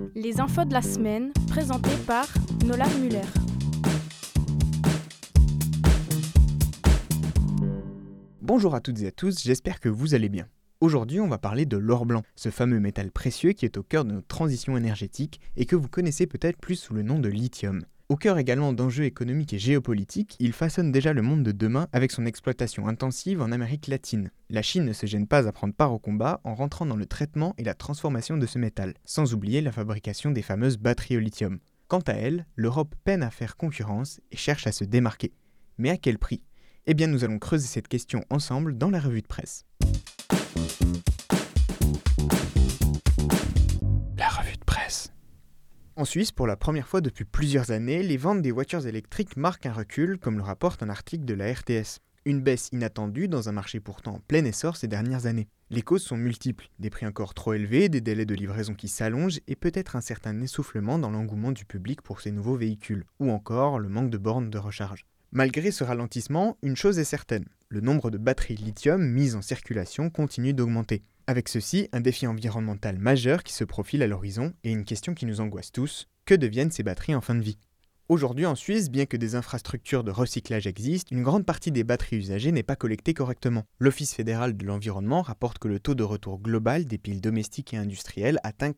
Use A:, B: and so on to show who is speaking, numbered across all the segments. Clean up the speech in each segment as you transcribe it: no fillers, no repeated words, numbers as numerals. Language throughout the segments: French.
A: Les infos de la semaine, présentées par Nolan Muller.
B: Bonjour à toutes et à tous, j'espère que vous allez bien. Aujourd'hui, on va parler de l'or blanc, ce fameux métal précieux qui est au cœur de notre transition énergétique et que vous connaissez peut-être plus sous le nom de lithium. Au cœur également d'enjeux économiques et géopolitiques, il façonne déjà le monde de demain avec son exploitation intensive en Amérique latine. La Chine ne se gêne pas à prendre part au combat en rentrant dans le traitement et la transformation de ce métal, sans oublier la fabrication des fameuses batteries au lithium. Quant à elle, l'Europe peine à faire concurrence et cherche à se démarquer. Mais à quel prix ? Eh bien, nous allons creuser cette question ensemble dans la revue de presse. La revue de presse. En Suisse, pour la première fois depuis plusieurs années, les ventes des voitures électriques marquent un recul, comme le rapporte un article de la RTS. Une baisse inattendue dans un marché pourtant en plein essor ces dernières années. Les causes sont multiples, des prix encore trop élevés, des délais de livraison qui s'allongent et peut-être un certain essoufflement dans l'engouement du public pour ces nouveaux véhicules, ou encore le manque de bornes de recharge. Malgré ce ralentissement, une chose est certaine, le nombre de batteries lithium mises en circulation continue d'augmenter. Avec ceci, un défi environnemental majeur qui se profile à l'horizon et une question qui nous angoisse tous, que deviennent ces batteries en fin de vie ? Aujourd'hui en Suisse, bien que des infrastructures de recyclage existent, une grande partie des batteries usagées n'est pas collectée correctement. L'Office fédéral de l'environnement rapporte que le taux de retour global des piles domestiques et industrielles atteint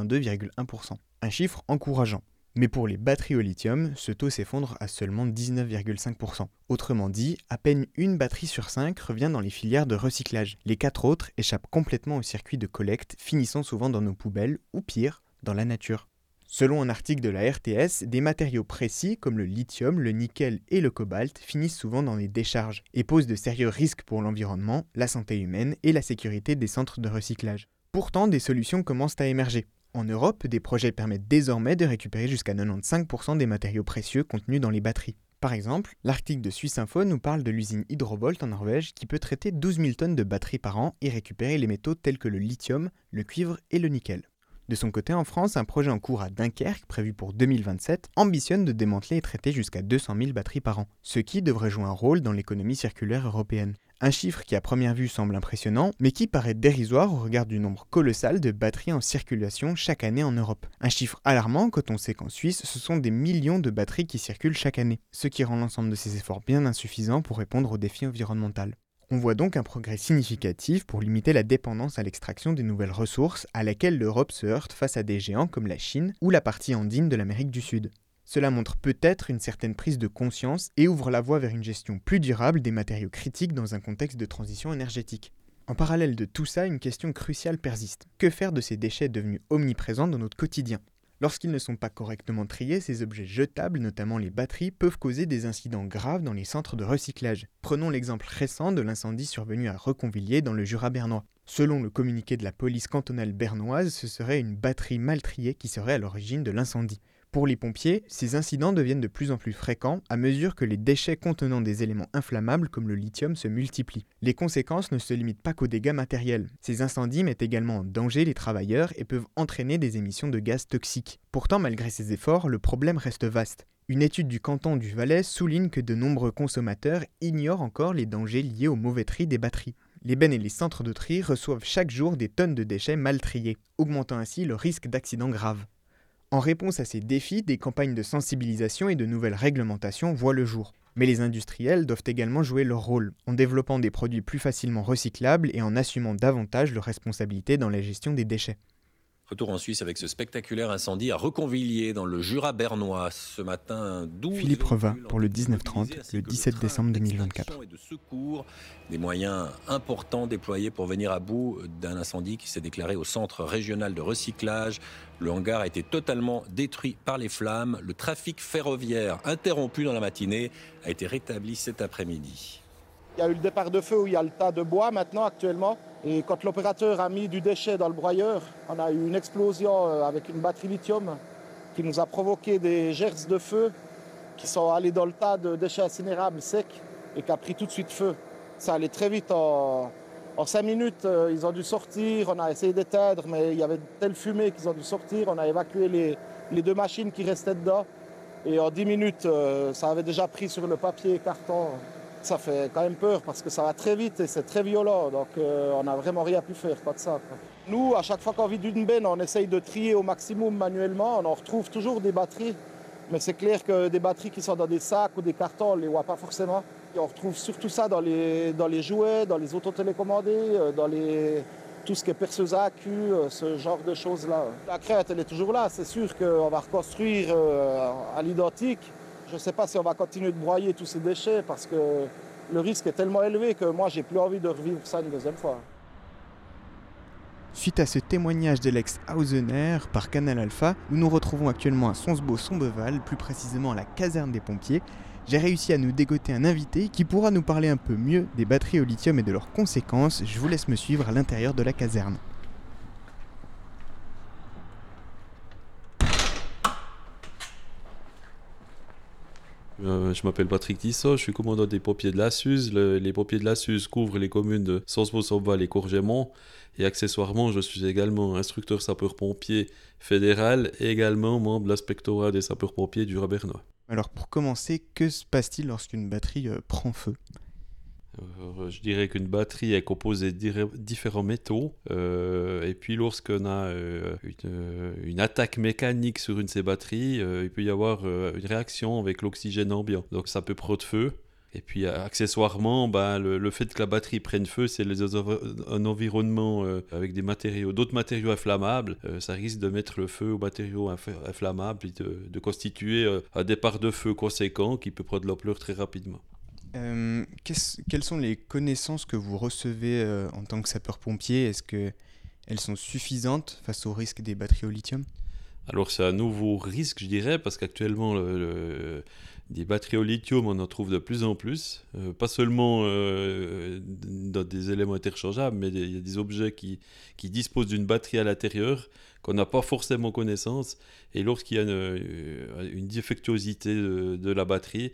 B: 82,1%, un chiffre encourageant. Mais pour les batteries au lithium, ce taux s'effondre à seulement 19,5%. Autrement dit, à peine une batterie sur 5 revient dans les filières de recyclage. Les 4 autres échappent complètement au circuit de collecte, finissant souvent dans nos poubelles, ou pire, dans la nature. Selon un article de la RTS, des matériaux précis comme le lithium, le nickel et le cobalt finissent souvent dans les décharges et posent de sérieux risques pour l'environnement, la santé humaine et la sécurité des centres de recyclage. Pourtant, des solutions commencent à émerger. En Europe, des projets permettent désormais de récupérer jusqu'à 95% des matériaux précieux contenus dans les batteries. Par exemple, l'article de Suisse Info nous parle de l'usine Hydrovolt en Norvège qui peut traiter 12 000 tonnes de batteries par an et récupérer les métaux tels que le lithium, le cuivre et le nickel. De son côté, en France, un projet en cours à Dunkerque, prévu pour 2027, ambitionne de démanteler et traiter jusqu'à 200 000 batteries par an, ce qui devrait jouer un rôle dans l'économie circulaire européenne. Un chiffre qui à première vue semble impressionnant, mais qui paraît dérisoire au regard du nombre colossal de batteries en circulation chaque année en Europe. Un chiffre alarmant quand on sait qu'en Suisse, ce sont des millions de batteries qui circulent chaque année, ce qui rend l'ensemble de ces efforts bien insuffisants pour répondre aux défis environnementaux. On voit donc un progrès significatif pour limiter la dépendance à l'extraction des nouvelles ressources à laquelle l'Europe se heurte face à des géants comme la Chine ou la partie andine de l'Amérique du Sud. Cela montre peut-être une certaine prise de conscience et ouvre la voie vers une gestion plus durable des matériaux critiques dans un contexte de transition énergétique. En parallèle de tout ça, une question cruciale persiste. Que faire de ces déchets devenus omniprésents dans notre quotidien ? Lorsqu'ils ne sont pas correctement triés, ces objets jetables, notamment les batteries, peuvent causer des incidents graves dans les centres de recyclage. Prenons l'exemple récent de l'incendie survenu à Reconvilliers dans le Jura bernois. Selon le communiqué de la police cantonale bernoise, ce serait une batterie mal triée qui serait à l'origine de l'incendie. Pour les pompiers, ces incidents deviennent de plus en plus fréquents à mesure que les déchets contenant des éléments inflammables comme le lithium se multiplient. Les conséquences ne se limitent pas qu'aux dégâts matériels. Ces incendies mettent également en danger les travailleurs et peuvent entraîner des émissions de gaz toxiques. Pourtant, malgré ces efforts, le problème reste vaste. Une étude du canton du Valais souligne que de nombreux consommateurs ignorent encore les dangers liés au mauvais tri des batteries. Les bennes et les centres de tri reçoivent chaque jour des tonnes de déchets mal triés, augmentant ainsi le risque d'accidents graves. En réponse à ces défis, des campagnes de sensibilisation et de nouvelles réglementations voient le jour. Mais les industriels doivent également jouer leur rôle, en développant des produits plus facilement recyclables et en assumant davantage leurs responsabilités dans la gestion des déchets.
C: Retour en Suisse avec ce spectaculaire incendie à Reconvilliers dans le Jura bernois. Ce matin, 12
B: Philippe Revin pour le 19-30, le 17 décembre 2024.
C: Et de secours, des moyens importants déployés pour venir à bout d'un incendie qui s'est déclaré au centre régional de recyclage. Le hangar a été totalement détruit par les flammes. Le trafic ferroviaire interrompu dans la matinée a été rétabli cet après-midi.
D: Il y a eu le départ de feu où il y a le tas de bois maintenant actuellement. Et quand l'opérateur a mis du déchet dans le broyeur, on a eu une explosion avec une batterie lithium qui nous a provoqué des gerces de feu qui sont allées dans le tas de déchets incinérables secs et qui a pris tout de suite feu. Ça allait très vite. En 5 minutes, ils ont dû sortir. On a essayé d'éteindre, mais il y avait telle fumée qu'ils ont dû sortir. On a évacué les 2 machines qui restaient dedans. Et en 10 minutes, ça avait déjà pris sur le papier et carton. ça fait quand même peur parce que ça va très vite et c'est très violent. Donc on n'a vraiment rien pu faire contre ça, quoi. Nous, à chaque fois qu'on vide une benne, on essaye de trier au maximum manuellement. On en retrouve toujours des batteries. Mais c'est clair que des batteries qui sont dans des sacs ou des cartons, on ne les voit pas forcément. Et on retrouve surtout ça dans les jouets, dans les autos télécommandés, dans tout ce qui est perceuse à accu, ce genre de choses-là. La crainte, elle est toujours là. C'est sûr qu'on va reconstruire à l'identique. Je ne sais pas si on va continuer de broyer tous ces déchets parce que le risque est tellement élevé que moi, j'ai plus envie de revivre ça une deuxième fois.
B: Suite à ce témoignage d'Alex Hausener par Canal Alpha, nous nous retrouvons actuellement à Sonsbeau-Sombeval, plus précisément à la caserne des pompiers. J'ai réussi à nous dégoter un invité qui pourra nous parler un peu mieux des batteries au lithium et de leurs conséquences. Je vous laisse me suivre à l'intérieur de la caserne.
E: Je m'appelle Patrick Tissot, je suis commandant des pompiers de la Suze. Les pompiers de la Suze couvrent les communes de Sonsbeau-Sombeval et Courgémont. Et accessoirement, je suis également instructeur sapeur-pompier fédéral et également membre de l'inspectorat des sapeurs-pompiers du Jura-Bernois.
B: Alors pour commencer, que se passe-t-il lorsqu'une batterie prend feu ?
E: Je dirais qu'une batterie est composée de différents métaux et puis lorsqu'on a une attaque mécanique sur une de ces batteries, il peut y avoir une réaction avec l'oxygène ambiant. Donc ça peut prendre feu. Et puis accessoirement, le fait que la batterie prenne feu, c'est un environnement avec d'autres matériaux inflammables. Ça risque de mettre le feu aux matériaux inflammables et de constituer un départ de feu conséquent qui peut prendre de l'ampleur très rapidement.
B: Quelles sont les connaissances que vous recevez en tant que sapeur-pompier ? Est-ce qu'elles sont suffisantes face au risque des batteries au lithium ?
E: Alors c'est un nouveau risque, je dirais, parce qu'actuellement, des batteries au lithium, on en trouve de plus en plus. Pas seulement dans des éléments interchangeables, mais il y a des objets qui disposent d'une batterie à l'intérieur qu'on n'a pas forcément connaissance. Et lorsqu'il y a une défectuosité de la batterie,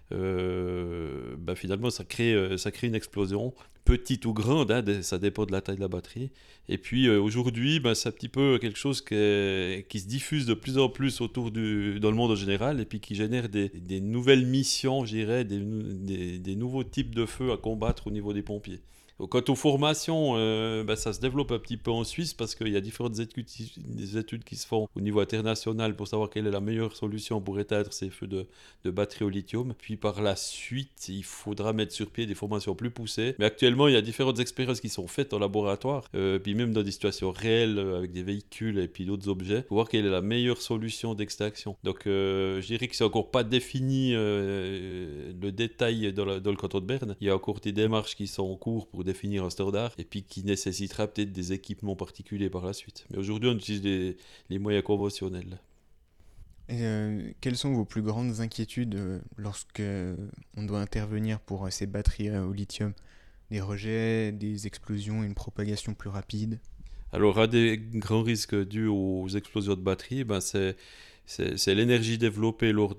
E: finalement ça crée une explosion, petite ou grande, ça dépend de la taille de la batterie. Et puis aujourd'hui, c'est un petit peu quelque chose qui se diffuse de plus en plus dans le monde en général et puis qui génère des nouvelles missions, je dirais, des nouveaux types de feux à combattre au niveau des pompiers. Quant aux formations, ça se développe un petit peu en Suisse parce qu'il y a différentes études qui se font au niveau international pour savoir quelle est la meilleure solution pour éteindre ces feux de batterie au lithium. Puis par la suite, il faudra mettre sur pied des formations plus poussées. Mais actuellement, il y a différentes expériences qui sont faites en laboratoire, puis même dans des situations réelles avec des véhicules et puis d'autres objets, pour voir quelle est la meilleure solution d'extraction. Donc je dirais que c'est encore pas défini le détail dans le canton de Berne. Il y a encore des démarches qui sont en cours pour définir un standard et puis qui nécessitera peut-être des équipements particuliers par la suite. Mais aujourd'hui, on utilise les moyens conventionnels.
B: Et, quelles sont vos plus grandes inquiétudes lorsque on doit intervenir pour ces batteries au lithium ? Des rejets, des explosions, une propagation plus rapide ?
E: Alors, un des grands risques dus aux explosions de batterie, c'est l'énergie développée lors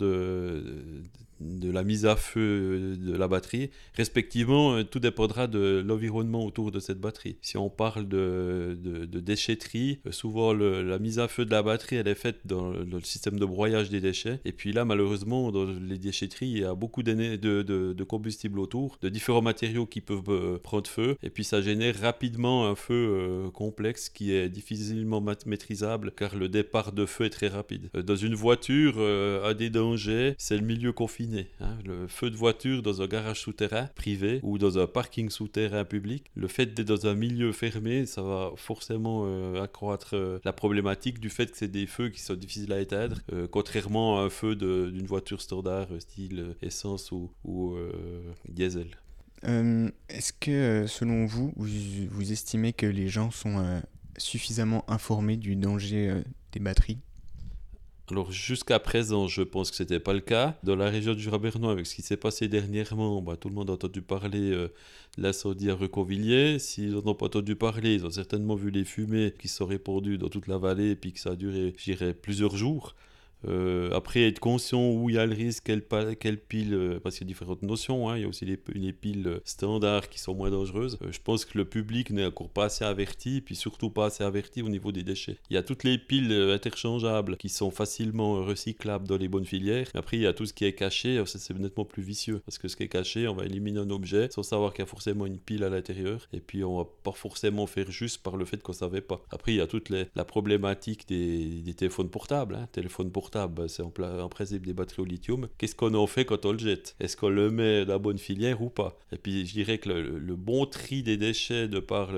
E: de la mise à feu de la batterie. Respectivement, tout dépendra de l'environnement autour de cette batterie. Si on parle de déchetterie, souvent la mise à feu de la batterie, elle est faite dans le système de broyage des déchets. Et puis là, malheureusement, dans les déchetteries, il y a beaucoup de combustible autour, de différents matériaux qui peuvent prendre feu. Et puis ça génère rapidement un feu complexe qui est difficilement maîtrisable car le départ de feu est très rapide. Dans une voiture, un des dangers, c'est le milieu confiné. Le feu de voiture dans un garage souterrain privé ou dans un parking souterrain public, le fait d'être dans un milieu fermé, ça va forcément accroître la problématique du fait que c'est des feux qui sont difficiles à éteindre, contrairement à un feu d'une voiture standard style essence ou diesel.
B: Est-ce que, selon vous estimez que les gens sont suffisamment informés du danger des batteries ?
E: Alors jusqu'à présent, je pense que ce n'était pas le cas. Dans la région du Jura-Bernois, avec ce qui s'est passé dernièrement, tout le monde a entendu parler de l'incendie à Recovilliers. S'ils n'en ont pas entendu parler, ils ont certainement vu les fumées qui sont répandues dans toute la vallée et puis que ça a duré, je dirais, plusieurs jours. Après, être conscient où il y a le risque, quelle pile, parce qu'il y a différentes notions, hein. Il y a aussi les piles standards qui sont moins dangereuses. Je pense que le public n'est encore pas assez averti, puis surtout pas assez averti au niveau des déchets. Il y a toutes les piles interchangeables qui sont facilement recyclables dans les bonnes filières. Après, il y a tout ce qui est caché, ça c'est nettement plus vicieux, parce que ce qui est caché, on va éliminer un objet sans savoir qu'il y a forcément une pile à l'intérieur, et puis on va pas forcément faire juste par le fait qu'on savait pas. Après, il y a toute la problématique des téléphones portables, hein. Téléphones portables, c'est en principe des batteries au lithium. Qu'est-ce qu'on en fait quand on le jette? Est-ce qu'on le met dans la bonne filière ou pas? Et puis je dirais que le bon tri des déchets de par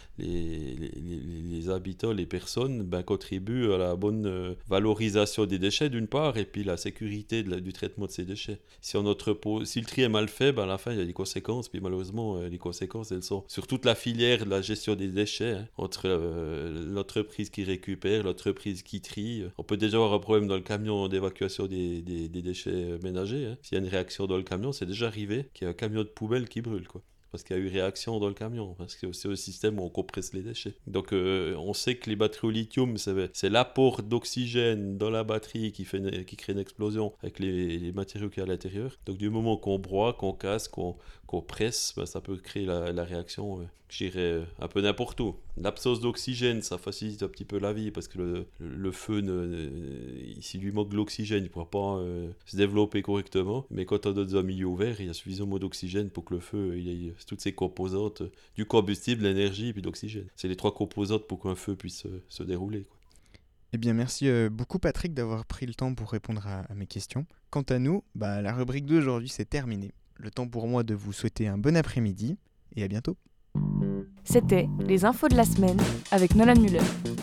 E: les habitants, les personnes, contribuent à la bonne valorisation des déchets d'une part, et puis la sécurité du traitement de ces déchets. Si le tri est mal fait, à la fin il y a des conséquences, puis malheureusement les conséquences elles sont sur toute la filière de la gestion des déchets, hein, entre l'entreprise qui récupère, l'entreprise qui trie. On peut déjà avoir un problème dans le camion d'évacuation des déchets ménagers, hein. S'il y a une réaction dans le camion, c'est déjà arrivé qu'il y a un camion de poubelle qui brûle, quoi. Parce qu'il y a eu réaction dans le camion, parce que c'est un système où on compresse les déchets. Donc on sait que les batteries au lithium, c'est l'apport d'oxygène dans la batterie qui crée une explosion avec les matériaux qu'il y a à l'intérieur. Donc du moment qu'on broie, qu'on casse, qu'on presse, ça peut créer la réaction, je dirais, un peu n'importe où. L'absence d'oxygène, ça facilite un petit peu la vie, parce que le feu, s'il lui manque de l'oxygène, il ne pourra pas se développer correctement. Mais quand on est dans un milieu ouvert, il y a suffisamment d'oxygène pour que le feu il ait toutes ces composantes, du combustible, l'énergie et puis d'oxygène. C'est les trois composantes pour qu'un feu puisse se dérouler, quoi.
B: Eh bien, merci beaucoup Patrick d'avoir pris le temps pour répondre à mes questions. Quant à nous, la rubrique d'aujourd'hui c'est terminé. Le temps pour moi de vous souhaiter un bon après-midi et à bientôt.
A: C'était les infos de la semaine avec Nolan Müller.